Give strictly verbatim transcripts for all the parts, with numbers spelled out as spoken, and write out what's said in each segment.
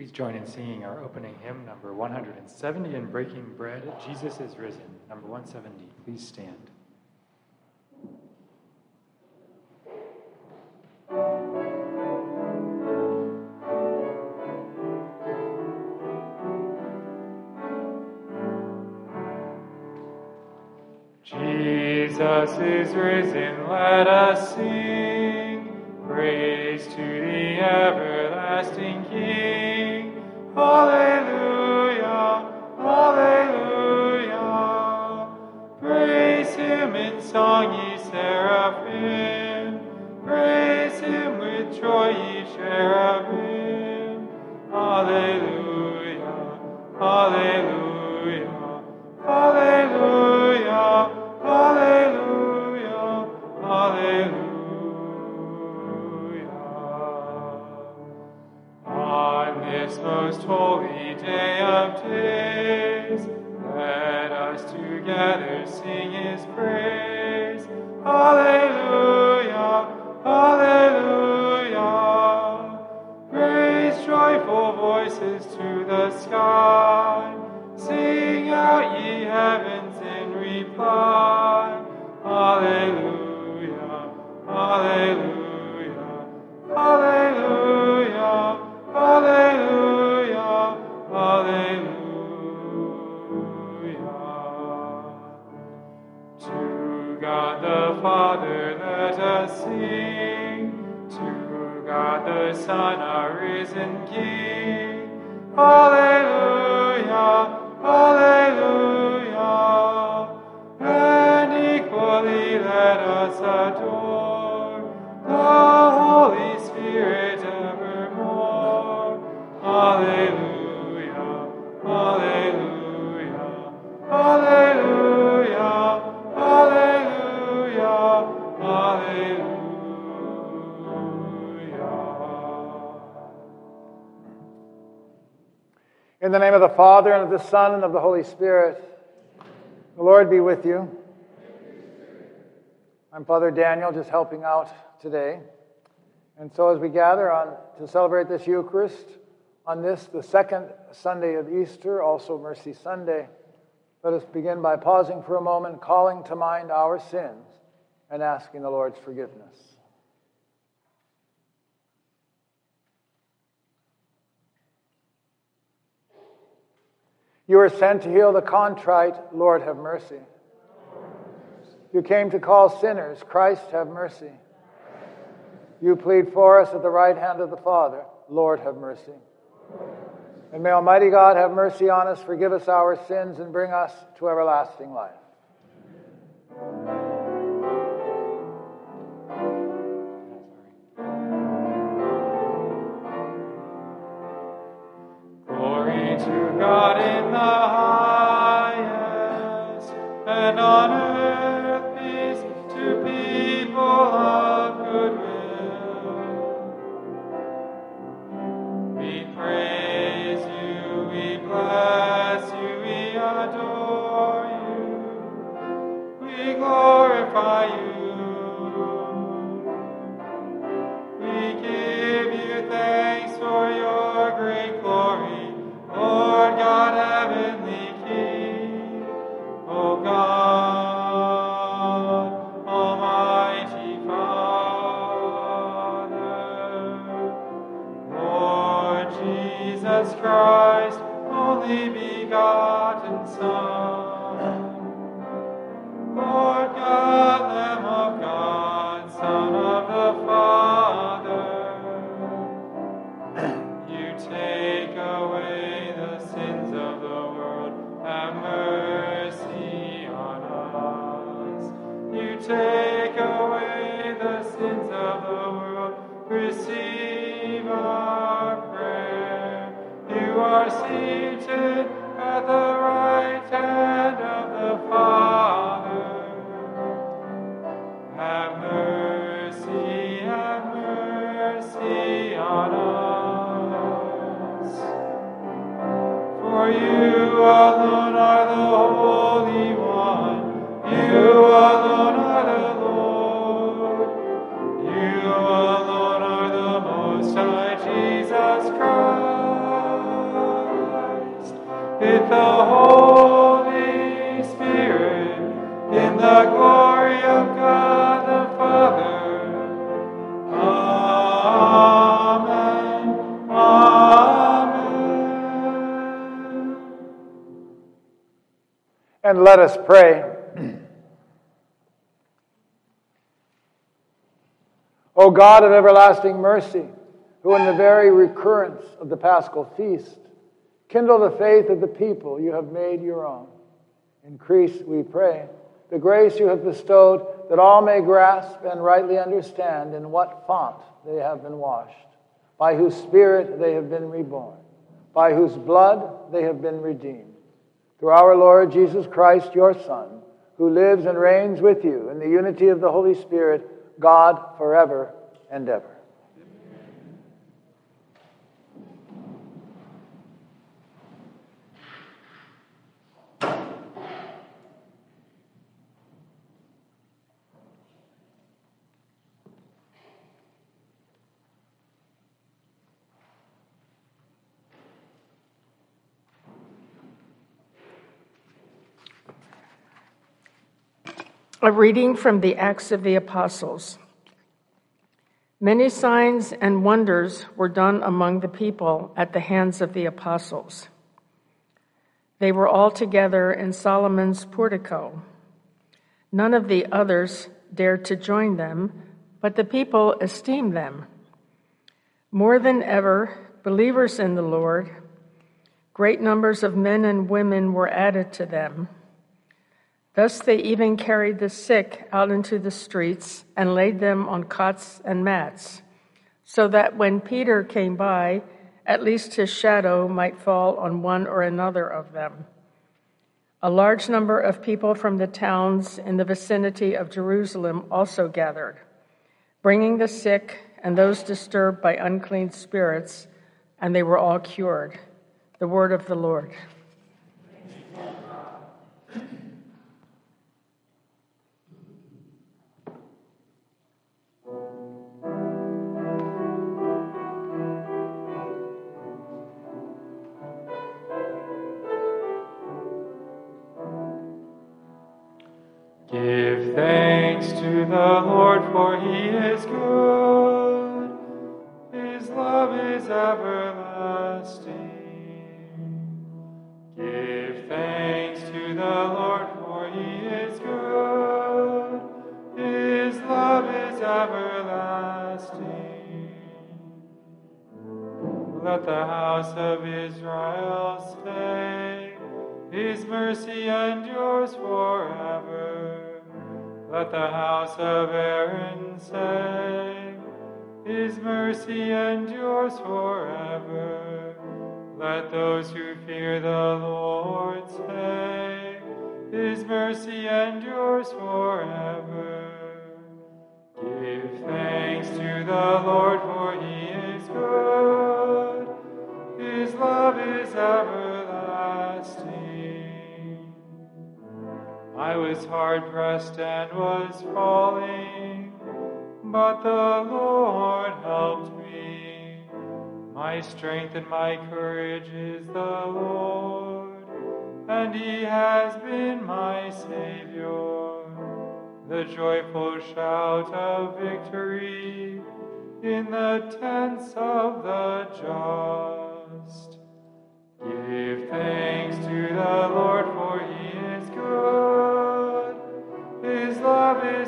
Please join in singing our opening hymn, number one hundred seventy, in Breaking Bread, Jesus is Risen. Number one seventy, please stand. Jesus is risen, let us sing. Praise to the everlasting King. Alleluia, alleluia. Praise him in song, ye seraphim. Praise him with joy, ye cherubim. Alleluia, alleluia, alleluia, alleluia, alleluia. On this most holy day of days, let us together sing his praise. Alleluia, alleluia. Raise joyful voices to the sky. Sing out, ye heavens, in reply. Alleluia, alleluia, alleluia, alleluia, alleluia. To God the Father let us sing, to God the Son, our risen King. Alleluia, alleluia. And equally let us adore the Holy Spirit evermore. Alleluia, alleluia, alleluia, alleluia, alleluia. In the name of the Father, and of the Son, and of the Holy Spirit. The Lord be with you. I'm Father Daniel, just helping out today. And so as we gather on to celebrate this Eucharist, on this, the second Sunday of Easter, also Mercy Sunday, let us begin by pausing for a moment, calling to mind our sins, and asking the Lord's forgiveness. You were sent to heal the contrite, Lord, have mercy. You came to call sinners, Christ, have mercy. You plead for us at the right hand of the Father, Lord, have mercy. And may Almighty God have mercy on us, forgive us our sins, and bring us to everlasting life. Glory to God in the highest, and on earth peace to people of good will. We praise you, we bless you, we adore you, we glorify you. We give you thanks for your great glory, Lord God, heavenly King. O God, Almighty Father, Lord Jesus Christ, only begotten Son, Lord God, Lamb of God, Son of the Father, you take away the sins of the world, have mercy on us. You take away the sins of the world, receive our prayer. You are seated at the right hand of the Father. Have mercy, have mercy on us. For you alone are the Holy One. You alone are the Lord. You alone are the Most High, Jesus Christ. the Holy Spirit, in the glory of God the Father. Amen. Amen. And let us pray. O God of everlasting mercy, who in the very recurrence of the Paschal feast kindle the faith of the people you have made your own, increase, we pray, the grace you have bestowed, that all may grasp and rightly understand in what font they have been washed, by whose Spirit they have been reborn, by whose blood they have been redeemed. Through our Lord Jesus Christ, your Son, who lives and reigns with you in the unity of the Holy Spirit, God, forever and ever. A reading from the Acts of the Apostles. Many signs and wonders were done among the people at the hands of the apostles. They were all together in Solomon's portico. None of the others dared to join them, but the people esteemed them. More than ever, believers in the Lord, great numbers of men and women were added to them. Thus they even carried the sick out into the streets and laid them on cots and mats, so that when Peter came by, at least his shadow might fall on one or another of them. A large number of people from the towns in the vicinity of Jerusalem also gathered, bringing the sick and those disturbed by unclean spirits, and they were all cured. The word of the Lord. Give thanks to the Lord, for he is good. His love is everlasting. Give thanks to the Lord, for he is good. His love is everlasting. Let the house of Israel say, his mercy endures forever. Let the house of Aaron say, his mercy endures forever. Let those who fear the Lord say, his mercy endures forever. Give thanks to the Lord, for he is good. His love is everlasting. I was hard-pressed and was falling, but the Lord helped me. My strength and my courage is the Lord, and he has been my Savior. The joyful shout of victory in the tents of the just. Give thanks to the Lord, for he is good. His love is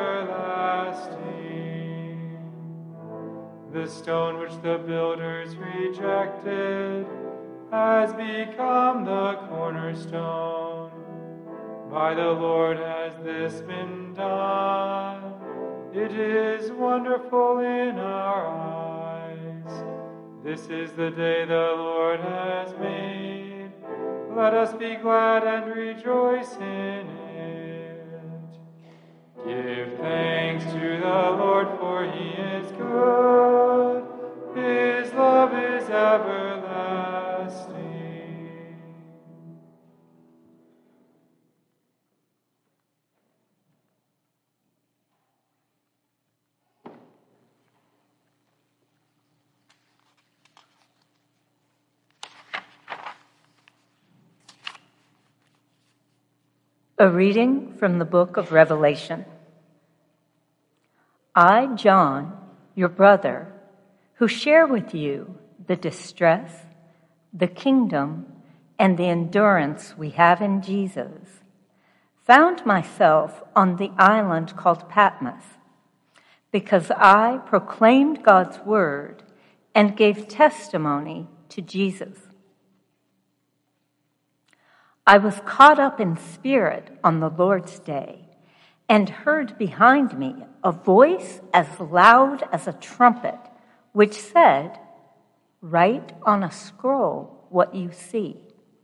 everlasting. The stone which the builders rejected has become the cornerstone. By the Lord has this been done. It is wonderful in our eyes. This is the day the Lord has made. Let us be glad and rejoice in it. Give thanks to the Lord, for he is good. His love is everlasting. A reading from the book of Revelation. I, John, your brother, who share with you the distress, the kingdom, and the endurance we have in Jesus, found myself on the island called Patmos, because I proclaimed God's word and gave testimony to Jesus. I was caught up in spirit on the Lord's day and heard behind me a voice as loud as a trumpet, which said, "Write on a scroll what you see."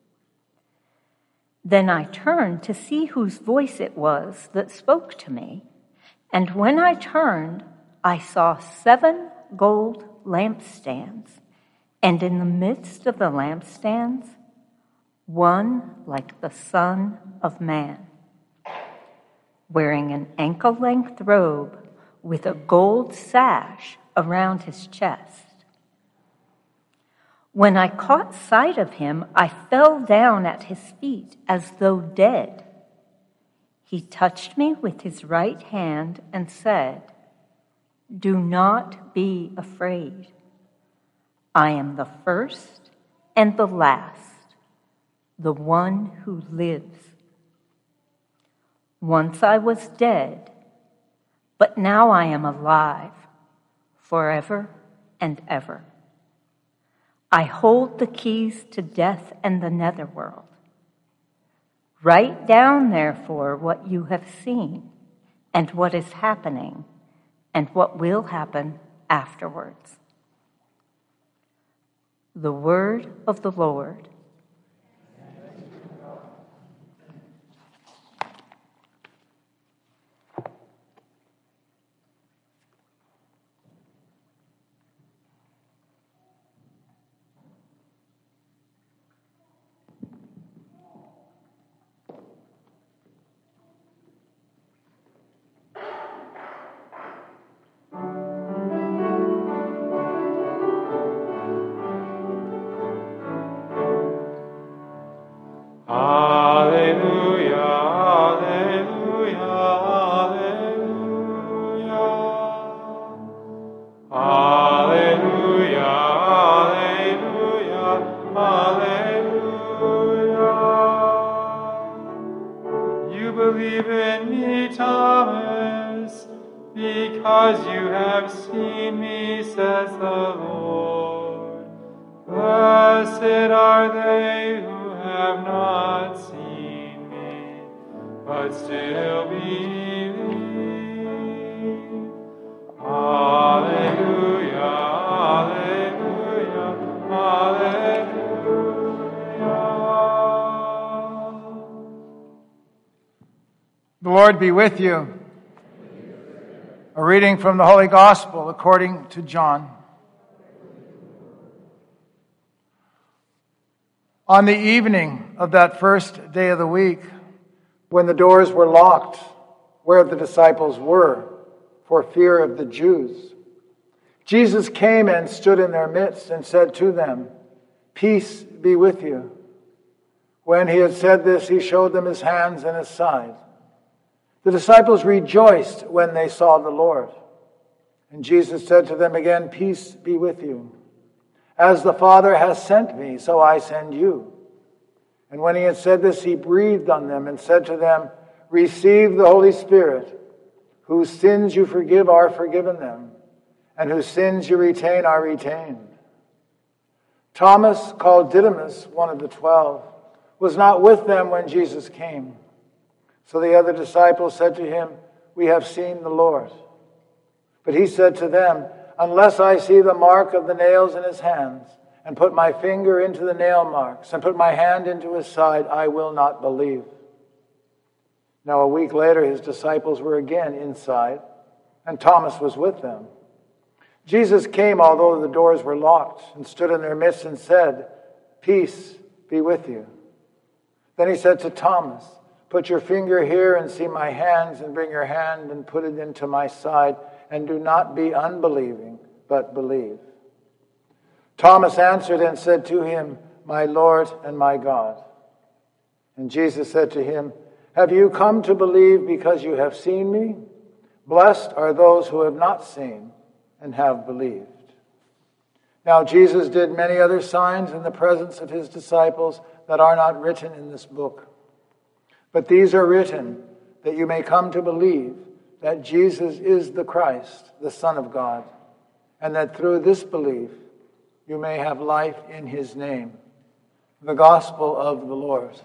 Then I turned to see whose voice it was that spoke to me, and when I turned, I saw seven gold lampstands, and in the midst of the lampstands, one like the Son of Man, wearing an ankle-length robe with a gold sash around his chest. When I caught sight of him, I fell down at his feet as though dead. He touched me with his right hand and said, "Do not be afraid. I am the first and the last, the one who lives. Once I was dead, but now I am alive, forever and ever. I hold the keys to death and the netherworld. Write down, therefore, what you have seen and what is happening and what will happen afterwards." The word of the Lord. Believe in me, Thomas, because you have seen me, says the Lord. Blessed are they who have not seen me, but still believe. Alleluia, alleluia, alleluia. The Lord be with you. A reading from the Holy Gospel according to John. On the evening of that first day of the week, when the doors were locked where the disciples were for fear of the Jews, Jesus came and stood in their midst and said to them, "Peace be with you." When he had said this, he showed them his hands and his side. The disciples rejoiced when they saw the Lord. And Jesus said to them again, "Peace be with you. As the Father has sent me, so I send you." And when he had said this, he breathed on them and said to them, "Receive the Holy Spirit. Whose sins you forgive are forgiven them, and whose sins you retain are retained." Thomas, called Didymus, one of the twelve, was not with them when Jesus came. So the other disciples said to him, "We have seen the Lord." But he said to them, "Unless I see the mark of the nails in his hands, and put my finger into the nail marks, and put my hand into his side, I will not believe." Now a week later his disciples were again inside, and Thomas was with them. Jesus came, although the doors were locked, and stood in their midst and said, "Peace be with you." Then he said to Thomas, "Put your finger here and see my hands, and bring your hand and put it into my side, and do not be unbelieving, but believe." Thomas answered and said to him, "My Lord and my God." And Jesus said to him, Have you come to believe because you have seen me? Blessed are those who have not seen and have believed. Now Jesus did many other signs in the presence of his disciples that are not written in this book. But these are written that you may come to believe that Jesus is the Christ, the Son of God, and that through this belief you may have life in his name. The Gospel of the Lord.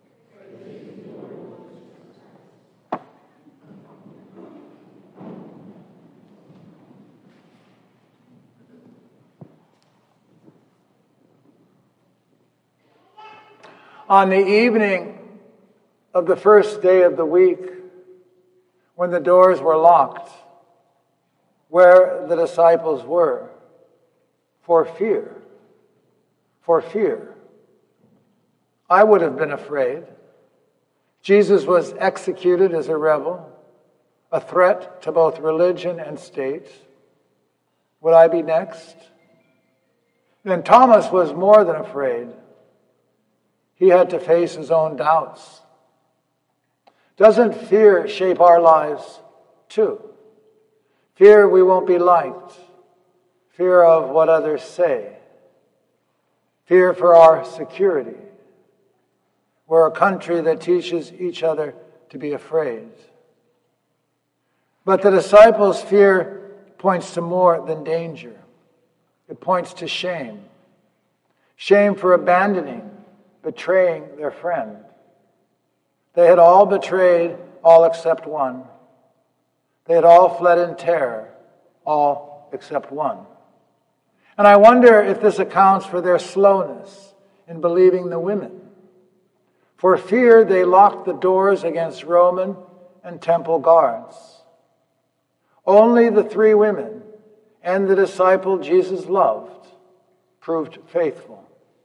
On the evening of the first day of the week, when the doors were locked, where the disciples were, for fear, for fear, I would have been afraid. Jesus was executed as a rebel, a threat to both religion and state. Would I be next? Then Thomas was more than afraid. He had to face his own doubts. Doesn't fear shape our lives too? Fear we won't be liked. Fear of what others say. Fear for our security. We're a country that teaches each other to be afraid. But the disciples' fear points to more than danger. It points to shame. Shame for abandoning, betraying their friend. They had all betrayed, all except one. They had all fled in terror, all except one. And I wonder if this accounts for their slowness in believing the women. For fear, they locked the doors against Roman and temple guards. Only the three women and the disciple Jesus loved proved faithful.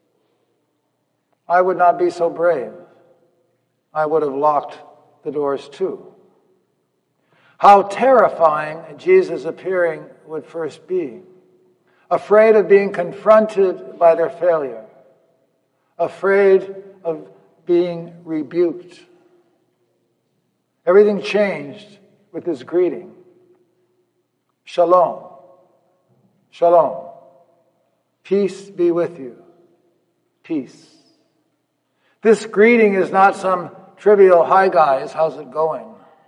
I would not be so brave. I would have locked the doors too. How terrifying Jesus appearing would first be. Afraid of being confronted by their failure. Afraid of being rebuked. Everything changed with his greeting. Shalom. Shalom. Peace be with you. Peace. This greeting is not some trivial, hi guys, how's it going?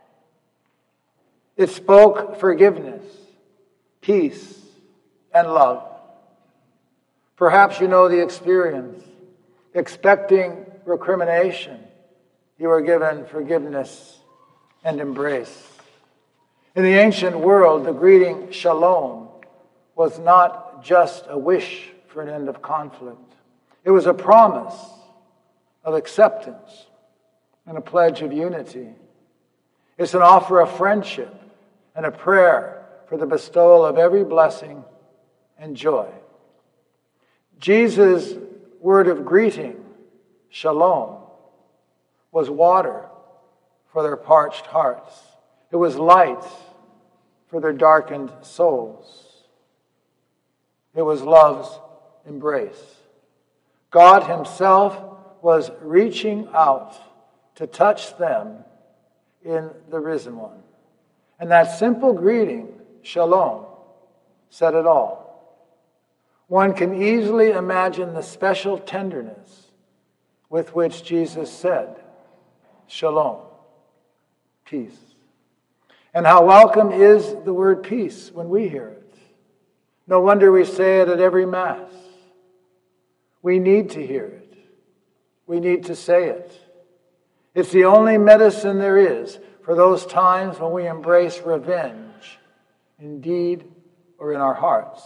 It spoke forgiveness, peace, and love. Perhaps you know the experience. Expecting recrimination, you were given forgiveness and embrace. In the ancient world, the greeting shalom was not just a wish for an end of conflict. It was a promise of acceptance and a pledge of unity. It's an offer of friendship and a prayer for the bestowal of every blessing and joy. Jesus' word of greeting, shalom, was water for their parched hearts. It was light for their darkened souls. It was love's embrace. God himself was reaching out to touch them in the risen one. And that simple greeting, shalom, said it all. One can easily imagine the special tenderness with which Jesus said, shalom, peace. And how welcome is the word peace when we hear it. No wonder we say it at every Mass. We need to hear it. We need to say it. It's the only medicine there is for those times when we embrace revenge, in deed or in our hearts.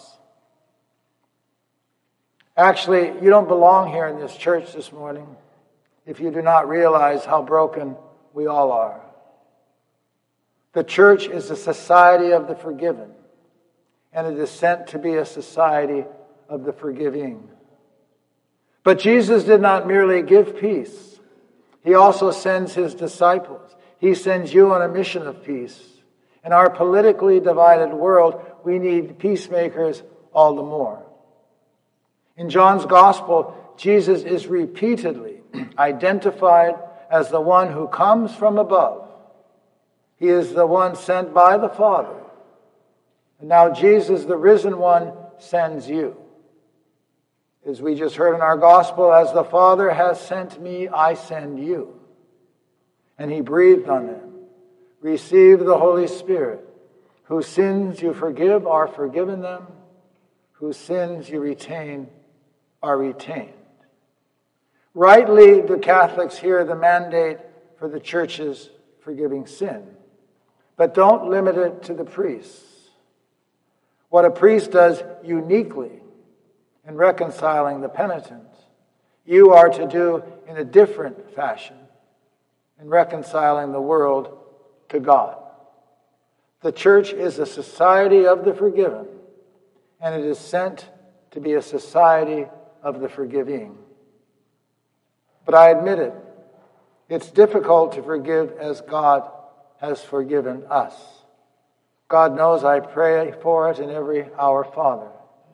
Actually, you don't belong here in this church this morning if you do not realize how broken we all are. The church is a society of the forgiven, and it is sent to be a society of the forgiving. But Jesus did not merely give peace. He also sends his disciples. He sends you on a mission of peace. In our politically divided world, we need peacemakers all the more. In John's Gospel, Jesus is repeatedly identified as the one who comes from above. He is the one sent by the Father. And now Jesus, the risen one, sends you. As we just heard in our gospel, as the Father has sent me, I send you. And he breathed on them. Receive the Holy Spirit. Whose sins you forgive are forgiven them. Whose sins you retain are retained. Rightly, the Catholics hear the mandate for the church's forgiving sin. But don't limit it to the priests. What a priest does uniquely in reconciling the penitent, you are to do in a different fashion in reconciling the world to God. The church is a society of the forgiven, and it is sent to be a society of the forgiving. But I admit it, it's difficult to forgive as God has forgiven us. God knows I pray for it in every Our Father.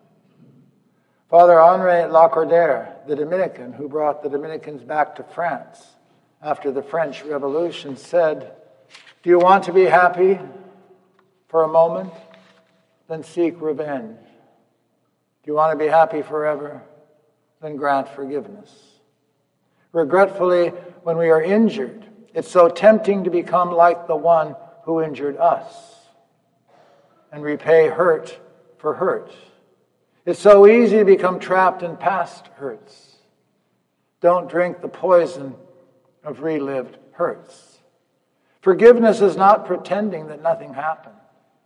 Father Henri Lacordaire, the Dominican who brought the Dominicans back to France after the French Revolution, said, "Do you want to be happy for a moment? Then seek revenge. Do you want to be happy forever? Then grant forgiveness." Regretfully, when we are injured, it's so tempting to become like the one who injured us and repay hurt for hurt. It's so easy to become trapped in past hurts. Don't drink the poison of relived hurts. Forgiveness is not pretending that nothing happened.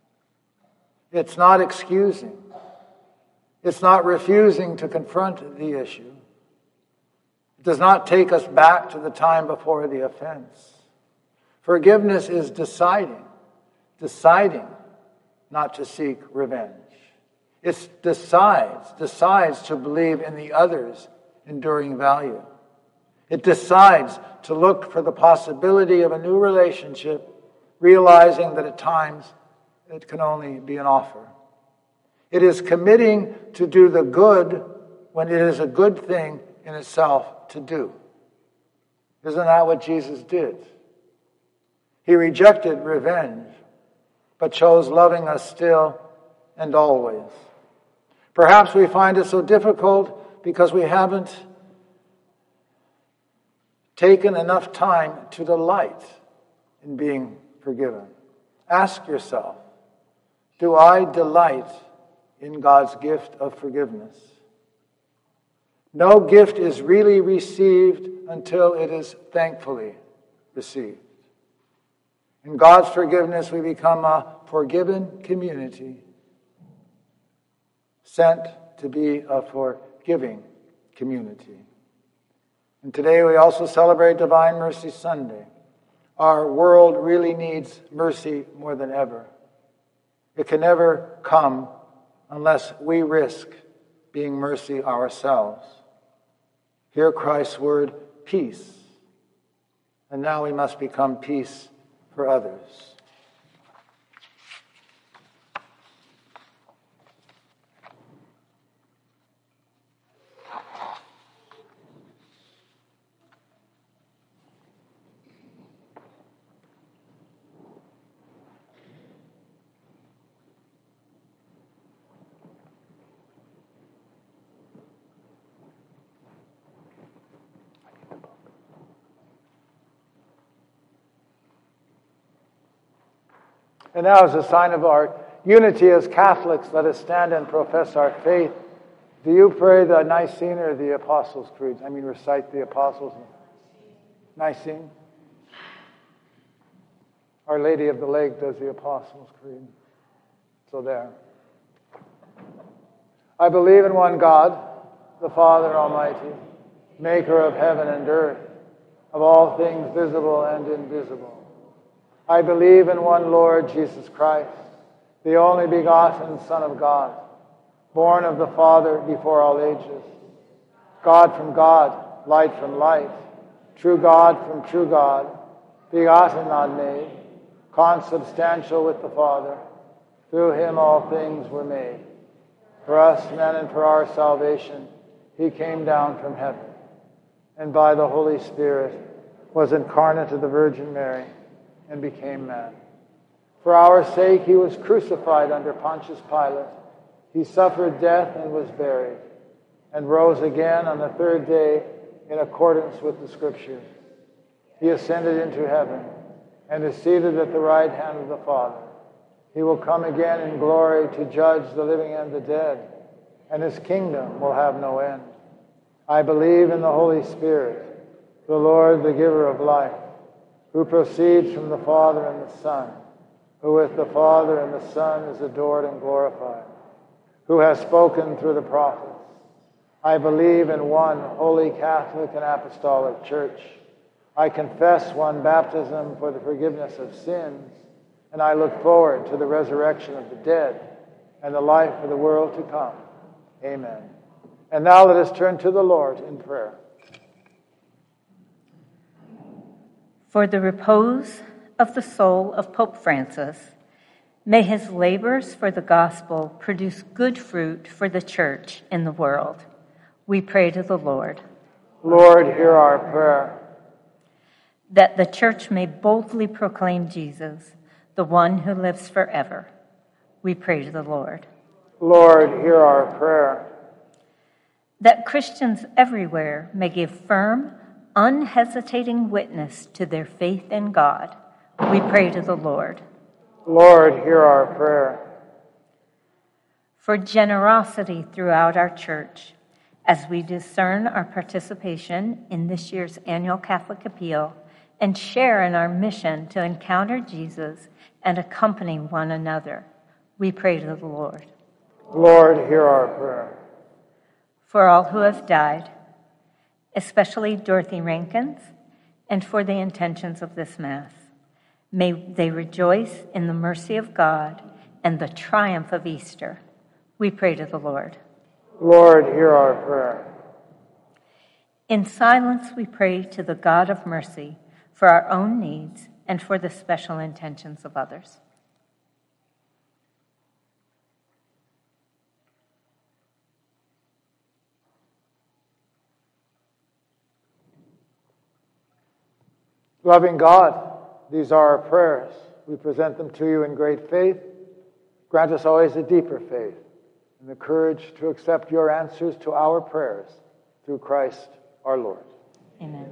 It's not excusing. It's not refusing to confront the issue. It does not take us back to the time before the offense. Forgiveness is deciding, deciding not to seek revenge. It decides, decides to believe in the other's enduring value. It decides to look for the possibility of a new relationship, realizing that at times it can only be an offer. It is committing to do the good when it is a good thing in itself to do. Isn't that what Jesus did? He rejected revenge, but chose loving us still and always. Perhaps we find it so difficult because we haven't taken enough time to delight in being forgiven. Ask yourself, do I delight in God's gift of forgiveness? No gift is really received until it is thankfully received. In God's forgiveness, we become a forgiven community, sent to be a forgiving community. And today we also celebrate Divine Mercy Sunday. Our world really needs mercy more than ever. It can never come unless we risk being mercy ourselves. Hear Christ's word, peace. And now we must become peace for others. And now, as a sign of our unity as Catholics, let us stand and profess our faith. Do you pray the Nicene or the Apostles' Creed? I mean, recite the Apostles' Nicene. Our Lady of the Lake does the Apostles' Creed. So there. I believe in one God, the Father Almighty, maker of heaven and earth, of all things visible and invisible. I believe in one Lord Jesus Christ, the only begotten Son of God, born of the Father before all ages, God from God, light from light, true God from true God, begotten, not made, consubstantial with the Father. Through him all things were made. For us men and for our salvation, he came down from heaven, and by the Holy Spirit was incarnate of the Virgin Mary, and became man. For our sake he was crucified under Pontius Pilate. He suffered death and was buried, and rose again on the third day in accordance with the Scriptures. He ascended into heaven and is seated at the right hand of the Father. He will come again in glory to judge the living and the dead, and his kingdom will have no end. I believe in the Holy Spirit, the Lord, the giver of life, who proceeds from the Father and the Son, who with the Father and the Son is adored and glorified, who has spoken through the prophets. I believe in one holy Catholic and apostolic church. I confess one baptism for the forgiveness of sins, and I look forward to the resurrection of the dead and the life of the world to come. Amen. And now let us turn to the Lord in prayer. For the repose of the soul of Pope Francis, may his labors for the gospel produce good fruit for the church in the world. We pray to the Lord. Lord, hear our prayer. That the church may boldly proclaim Jesus, the one who lives forever. We pray to the Lord. Lord, hear our prayer. That Christians everywhere may give firm, unhesitating witness to their faith in God. We pray to the Lord. Lord, hear our prayer. For generosity throughout our church, as we discern our participation in this year's annual Catholic Appeal and share in our mission to encounter Jesus and accompany one another, we pray to the Lord. Lord, hear our prayer. For all who have died, especially Dorothy Rankins, and for the intentions of this Mass, may they rejoice in the mercy of God and the triumph of Easter. We pray to the Lord. Lord, hear our prayer. In silence, we pray to the God of mercy for our own needs and for the special intentions of others. Loving God, these are our prayers. We present them to you in great faith. Grant us always a deeper faith and the courage to accept your answers to our prayers through Christ our Lord. Amen.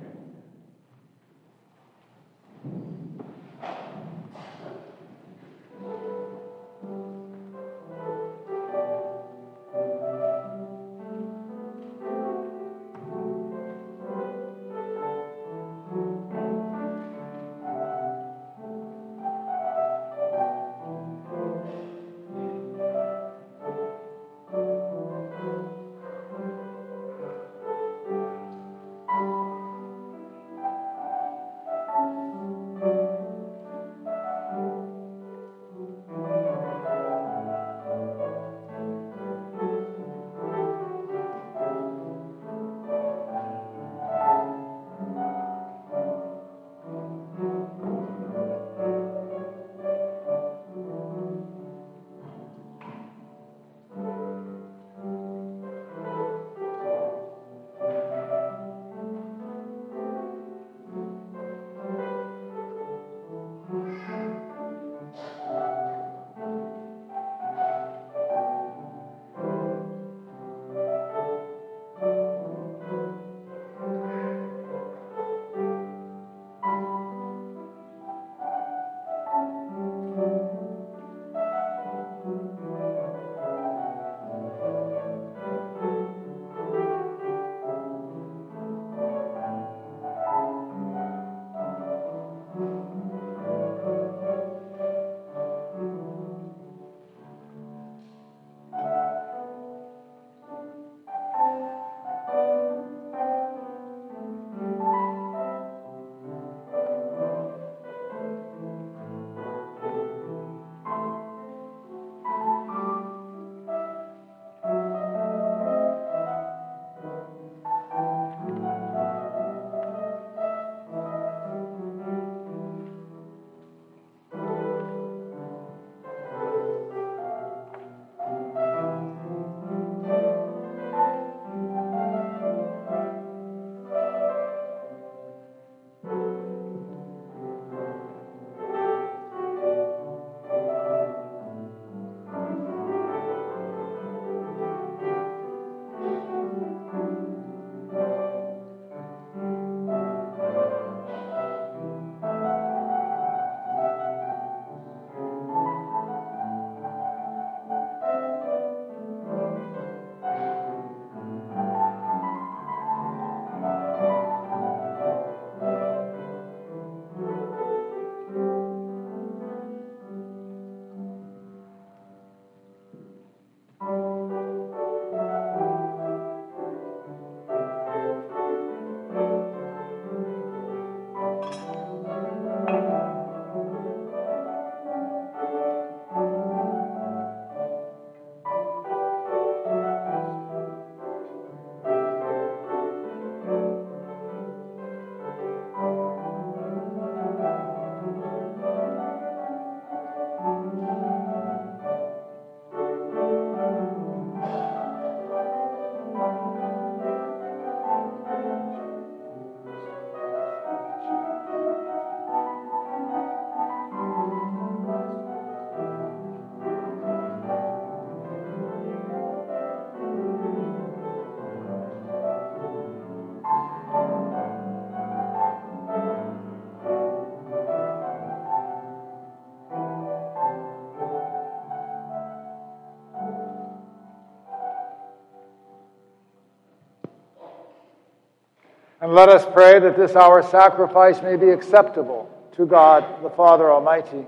And let us pray that this our sacrifice may be acceptable to God, the Father Almighty.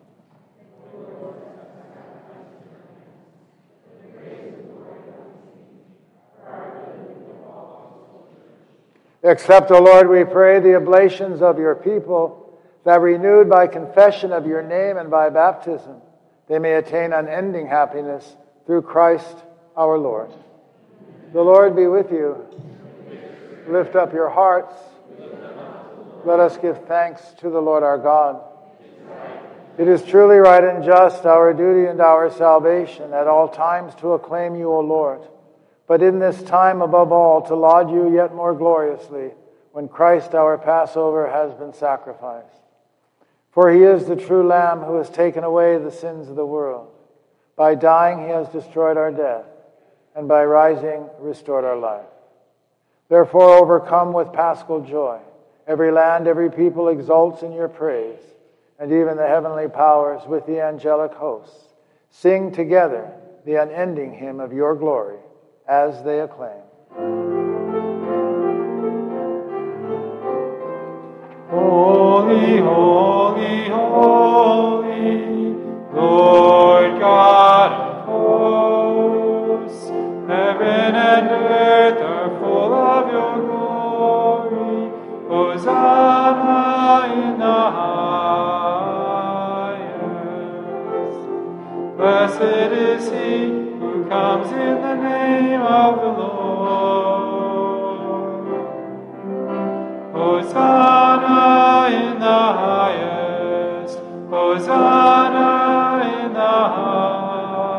Accept, O Lord, we pray, the oblations of your people, that renewed by confession of your name and by baptism, they may attain unending happiness through Christ our Lord. The Lord be with you. Lift up your hearts. Let us give thanks to the Lord our God. It is truly right and just, our duty and our salvation, at all times to acclaim you, O Lord, but in this time above all to laud you yet more gloriously, when Christ our Passover has been sacrificed. For he is the true Lamb who has taken away the sins of the world. By dying he has destroyed our death, and by rising restored our life. Therefore, overcome with paschal joy, every land, every people exults in your praise, and even the heavenly powers with the angelic hosts sing together the unending hymn of your glory as they acclaim. Holy, holy, holy, Lord God of hosts, heaven and earth are full of your glory. Hosanna in the highest. Blessed is he who comes in the name of the Lord. Hosanna in the highest. Hosanna in the highest.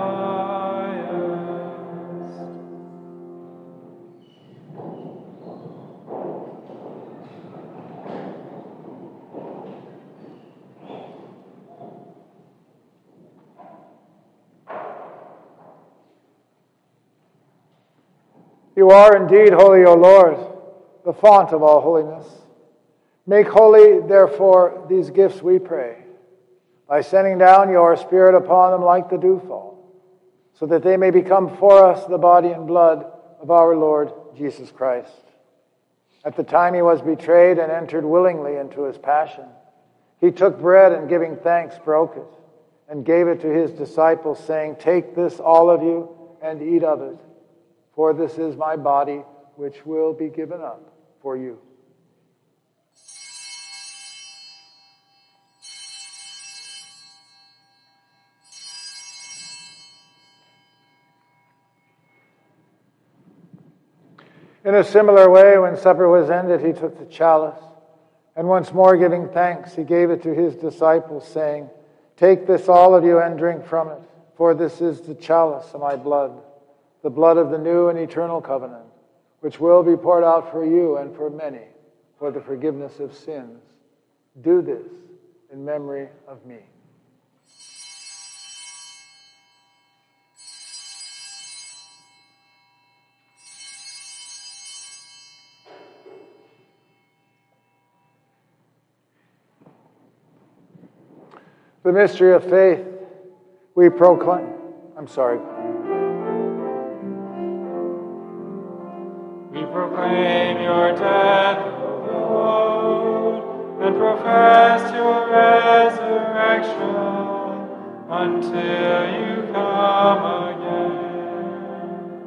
You are indeed holy, O Lord, the font of all holiness. Make holy, therefore, these gifts, we pray, by sending down your Spirit upon them like the dewfall, so that they may become for us the body and blood of our Lord Jesus Christ. At the time he was betrayed and entered willingly into his passion, he took bread and, giving thanks, broke it and gave it to his disciples, saying, "Take this, all of you, and eat of it, for this is my body, which will be given up for you." In a similar way, when supper was ended, he took the chalice, and once more giving thanks, he gave it to his disciples, saying, "Take this, all of you, and drink from it, for this is the chalice of my blood, the blood of the new and eternal covenant, which will be poured out for you and for many for the forgiveness of sins. Do this in memory of me." The mystery of faith we proclaim. I'm sorry. We proclaim your death, O Lord, and profess your resurrection until you come again.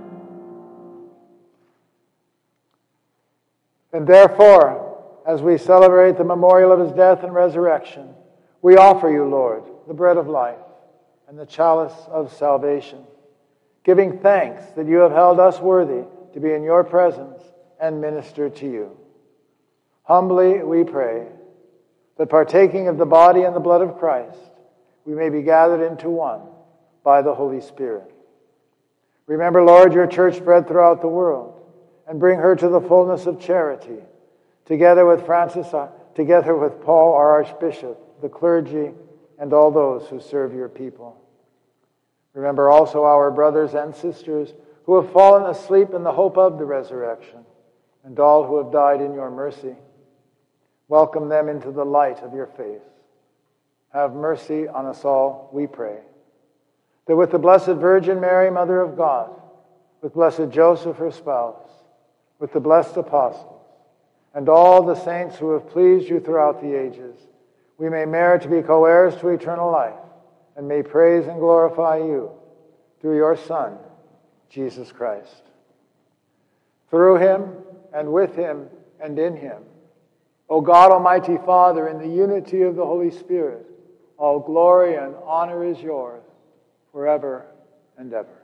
And therefore, as we celebrate the memorial of his death and resurrection, we offer you, Lord, the bread of life and the chalice of salvation, giving thanks that you have held us worthy to be in your presence and minister to you. Humbly we pray that, partaking of the body and the blood of Christ, we may be gathered into one by the Holy Spirit. Remember, Lord, your church spread throughout the world, and bring her to the fullness of charity, together with Francis, together with Paul, our Archbishop, the clergy, and all those who serve your people. Remember also our brothers and sisters who have fallen asleep in the hope of the resurrection, and all who have died in your mercy. Welcome them into the light of your face. Have mercy on us all, we pray, that with the Blessed Virgin Mary, Mother of God, with blessed Joseph, her spouse, with the blessed apostles, and all the saints who have pleased you throughout the ages, we may merit to be co-heirs to eternal life, and may praise and glorify you through your Son, Jesus Christ. Through him, and with him, and in him, O God, Almighty Father, in the unity of the Holy Spirit, all glory and honor is yours, forever and ever.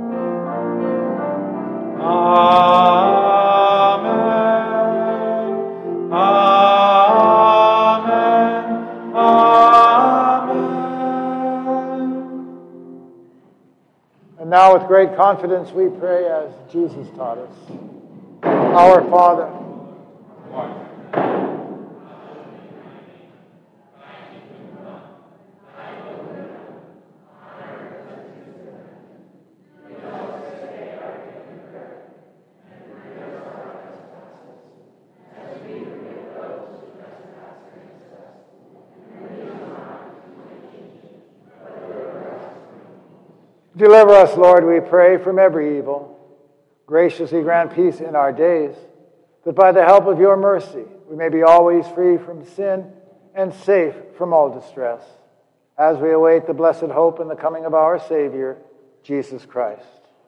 Amen. Amen. Amen. And now with great confidence we pray as Jesus taught us. Our Father, deliver us, Lord, we pray, from every evil. Graciously grant peace in our days, that by the help of your mercy we may be always free from sin and safe from all distress, as we await the blessed hope and the coming of our Savior, Jesus Christ.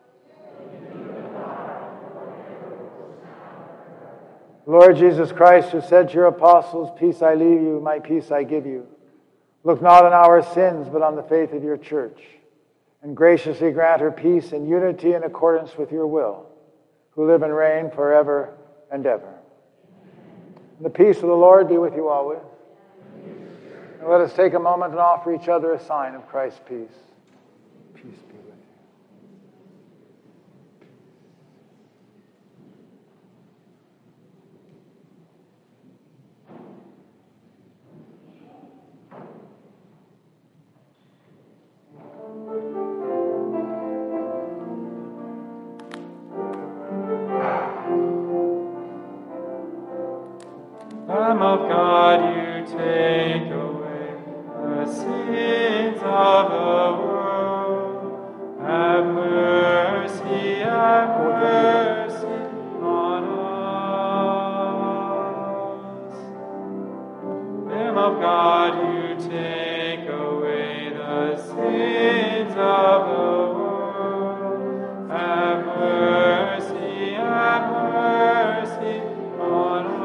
Lord Jesus Christ, who said to your apostles, "Peace I leave you, my peace I give you," look not on our sins, but on the faith of your church, and graciously grant her peace and unity in accordance with your will, who live and reign forever and ever. And the peace of the Lord be with you always. And let us take a moment and offer each other a sign of Christ's peace. Peace be with you. Lamb of God, you take away the sins of the world. Have mercy, have mercy on us. Lamb of God, you take away the sins of the world. Have mercy, have mercy on us.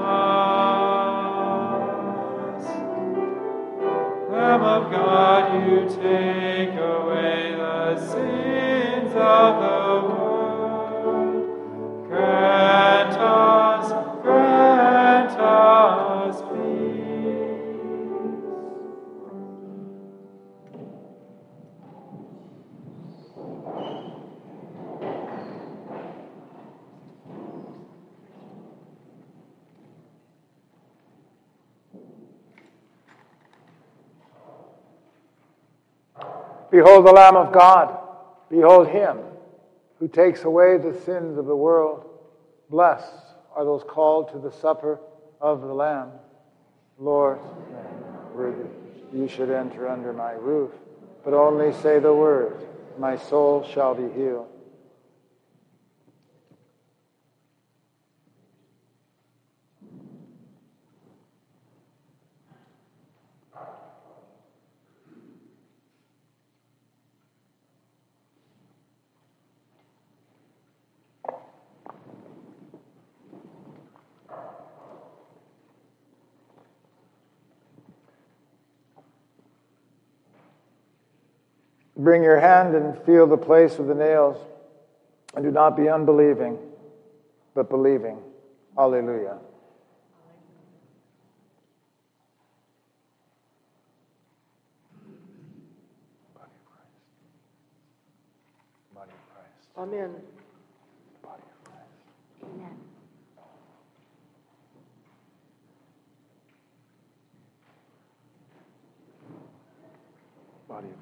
Lamb of God, you take away the sins of the world. Grant us, grant us peace. Behold the Lamb of God. Behold him who takes away the sins of the world. Blessed are those called to the supper of the Lamb. Lord, worthy you should enter under my roof, but only say the word, my soul shall be healed. Bring your hand and feel the place of the nails, and do not be unbelieving, but believing. Alleluia. Body of Christ. Body of Christ. Amen. Body of Christ. Amen. Body of Christ.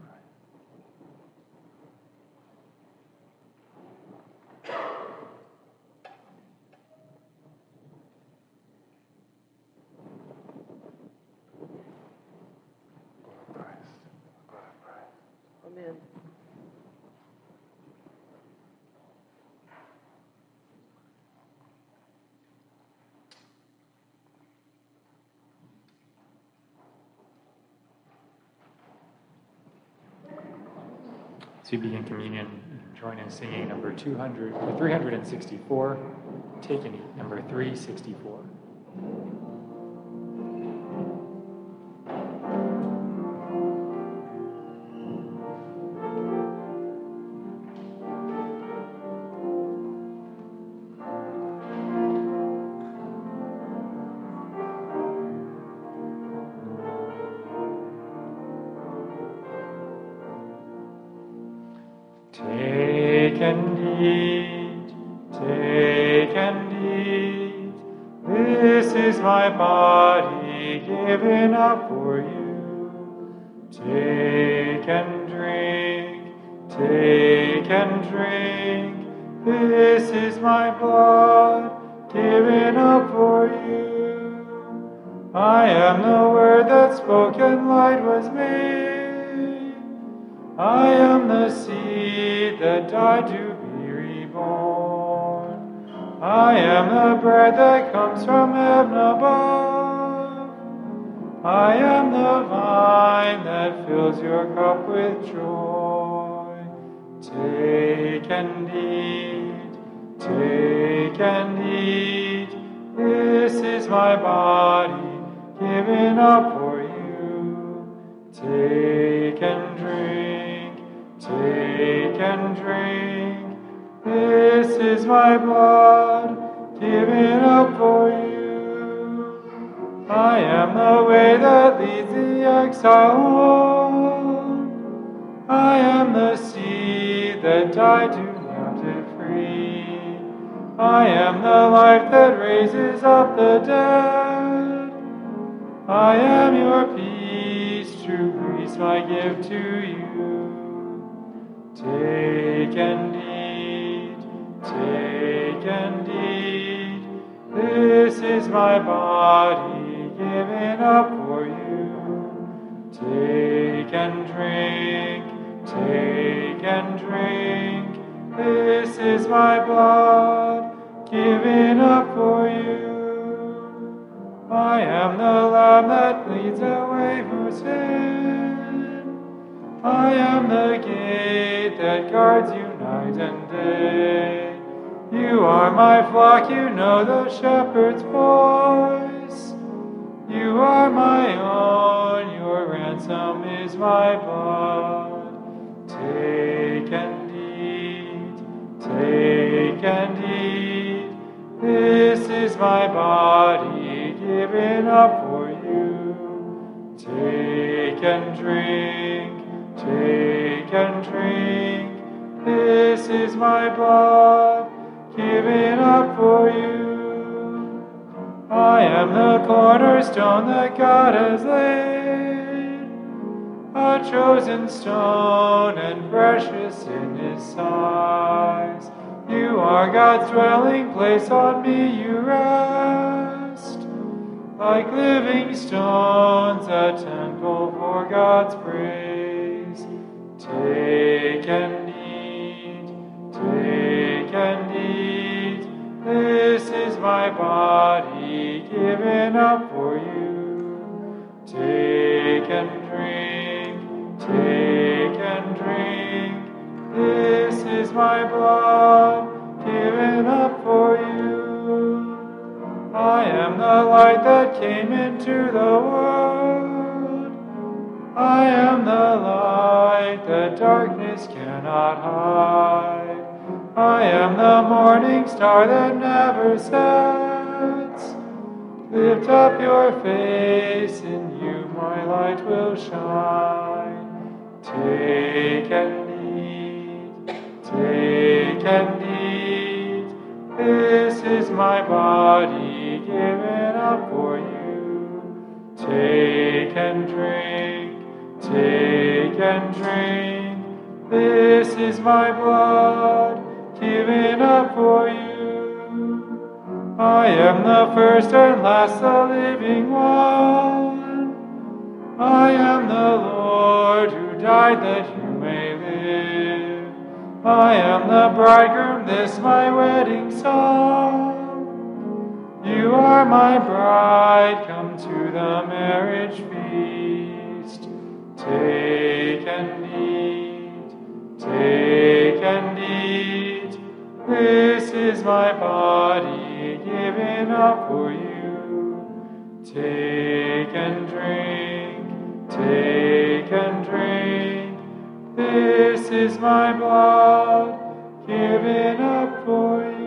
Amen. to begin communion, join in singing number two hundred, three hundred sixty-four, Take and Eat, number three sixty-four. Take and eat, take and eat, this is my body given up for you. Take and drink, take and drink, this is my blood given up for you. I am the word that spoke and light was made. I am the seed that died to be reborn. I am the bread that comes from heaven above. I am the vine that fills your cup with joy. Take and eat, take and eat, this is my body given up for you. Take and drink, take and drink, this is my blood given up for you. I am the way that leads the exile home. I am the seed that died to melt it free. I am the life that raises up the dead. I am your peace, true priest, I give to you. Take and eat, take and eat, this is my body given up for you. Take and drink, take and drink, this is my blood given up for you. I am the lamb that leads away for sin. I am the gate that guards you night and day. You are my flock, you know the shepherd's voice. You are my own, your ransom is my blood. Take and eat, take and eat, this is my body given up for you. Take and drink, take and drink, this is my blood given up for you. I am the cornerstone that God has laid, a chosen stone and precious in his size. You are God's dwelling place, on me you rest. Like living stones, a temple for God's praise. Take and eat, take and eat, this is my body given up for you. Take and drink, take and drink, this is my blood given up for you. I am the light that came into the world. I am the light that darkness cannot hide. I am the morning star that never sets. Lift up your face, in you my light will shine. Take and eat, take and eat, this is my body given up for you. Take and drink, take and drink, this is my blood given up for you. I am the first and last, the living one. I am the Lord who died that you may live. I am the bridegroom, this my wedding song. You are my bride, come to the marriage feast. Take and eat, take is my body given up for you. Take and drink, take and drink. This is my blood given up for you.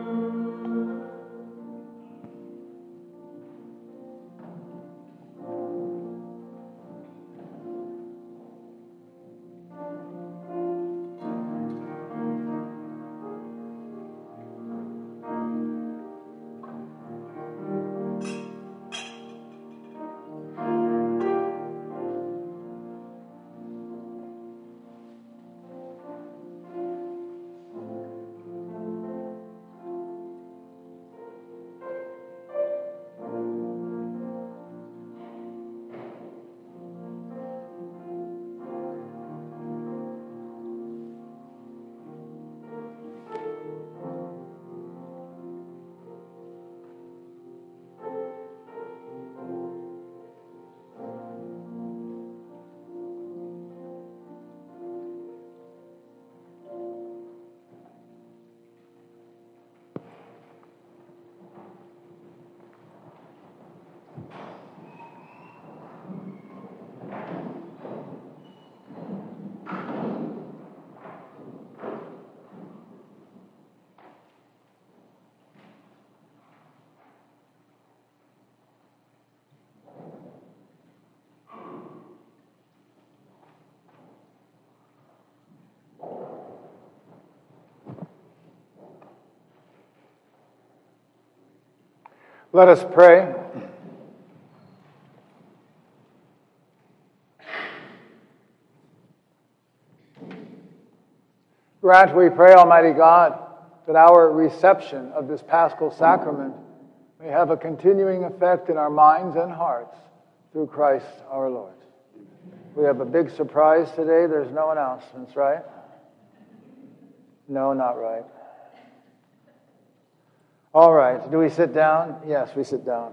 Let us pray. Grant, we pray, Almighty God, that our reception of this Paschal Sacrament may have a continuing effect in our minds and hearts through Christ our Lord. We have a big surprise today. There's no announcements, right? No, not right. All right. Do we sit down? Yes, we sit down.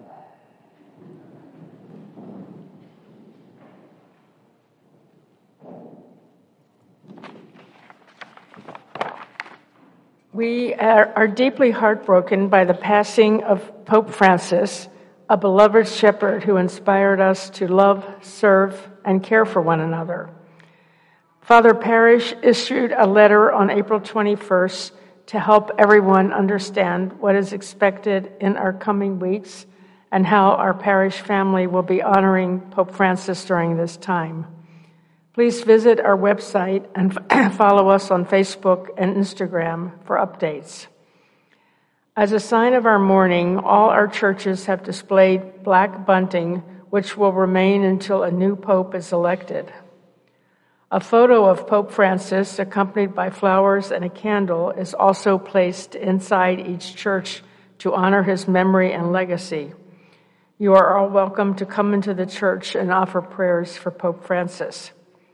We are, are deeply heartbroken by the passing of Pope Francis, a beloved shepherd who inspired us to love, serve, and care for one another. Father Parish issued a letter on April twenty-first to help everyone understand what is expected in our coming weeks and how our parish family will be honoring Pope Francis during this time. Please visit our website and follow us on Facebook and Instagram for updates. As a sign of our mourning, all our churches have displayed black bunting, which will remain until a new pope is elected. A photo of Pope Francis, accompanied by flowers and a candle, is also placed inside each church to honor his memory and legacy. You are all welcome to come into the church and offer prayers for Pope Francis.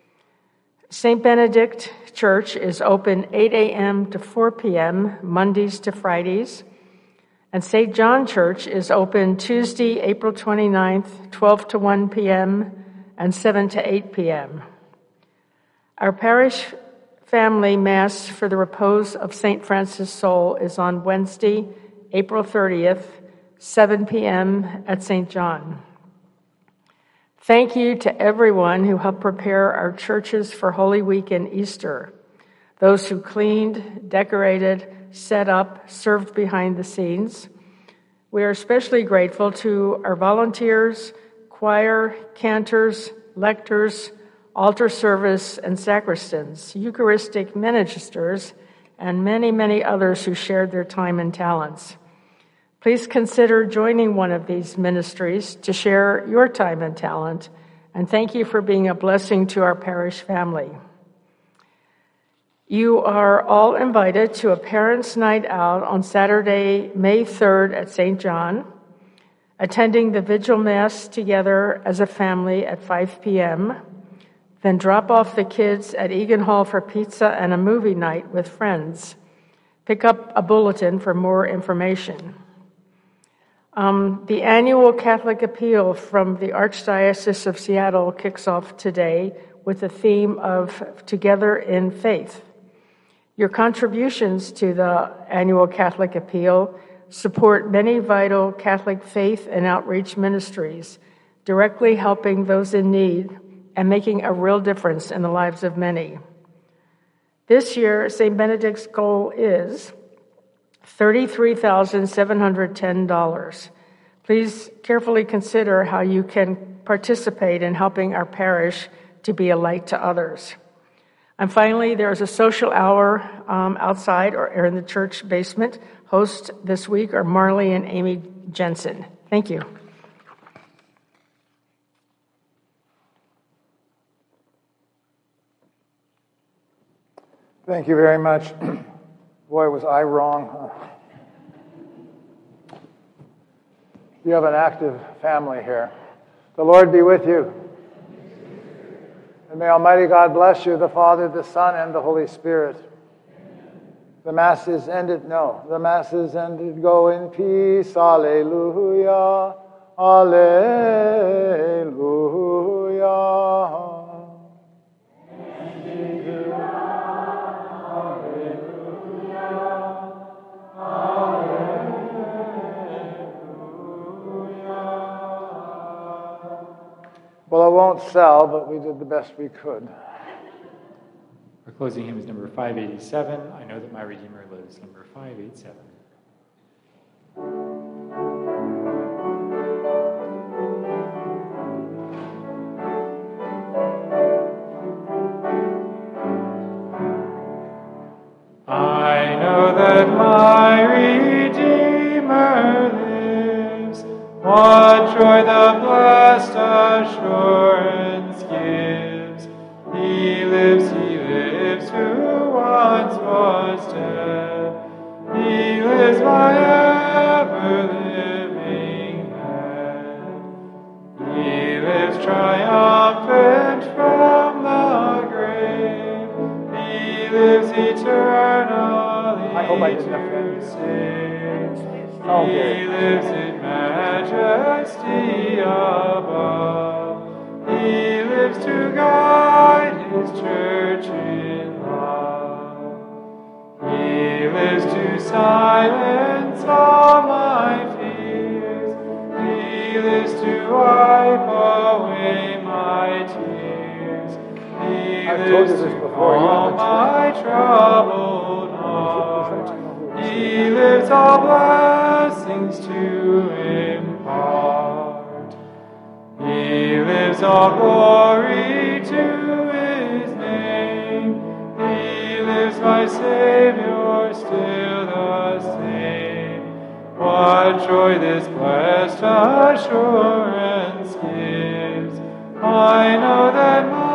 Saint Benedict Church is open eight a.m. to four p.m., Mondays to Fridays. And Saint John Church is open Tuesday, April twenty-ninth, twelve to one p.m. and seven to eight p.m. Our parish family mass for the repose of Saint Francis' soul is on Wednesday, April thirtieth, seven p.m. at Saint John. Thank you to everyone who helped prepare our churches for Holy Week and Easter. Those who cleaned, decorated, set up, served behind the scenes. We are especially grateful to our volunteers, choir, cantors, lectors, altar service, and sacristans, Eucharistic ministers, and many, many others who shared their time and talents. Please consider joining one of these ministries to share your time and talent, and thank you for being a blessing to our parish family. You are all invited to a parents' night out on Saturday, May third at Saint John, attending the Vigil Mass together as a family at five p.m., then drop off the kids at Egan Hall for pizza and a movie night with friends. Pick up a bulletin for more information. Um, the annual Catholic Appeal from the Archdiocese of Seattle kicks off today with the theme of Together in Faith. Your contributions to the annual Catholic Appeal support many vital Catholic faith and outreach ministries, directly helping those in need and making a real difference in the lives of many. This year, Saint Benedict's goal is thirty-three thousand seven hundred ten dollars. Please carefully consider how you can participate in helping our parish to be a light to others. And finally, there is a social hour um, outside or in the church basement. Hosts this week are Marley and Amy Jensen. Thank you. Thank you very much. Boy, was I wrong. Huh? You have an active family here. The Lord be with you. And may Almighty God bless you, the Father, the Son, and the Holy Spirit. The Mass is ended. No, the Mass is ended. Go in peace. Alleluia. Alleluia. Well, it won't sell, but we did the best we could. Our closing hymn is number five eighty-seven. I Know That My Redeemer Lives, number five eighty-seven. I know that my Redeemer lives. What joy the blessed assurance gives. He lives, he lives, who once was dead. He lives, my ever-living head. He lives triumphant from the grave. He lives eternally. I hope I didn't offend you. Oh, He dear. lives in majesty above. He lives to guide his church in love. He lives to silence all my fears. He lives to wipe away my tears. He I've told lives you this to before, you calm haven't. my troubled heart. He lives all blessings to impart. He lives all glory to his name. He lives, my Savior, still the same. What joy this blessed assurance gives. I know that my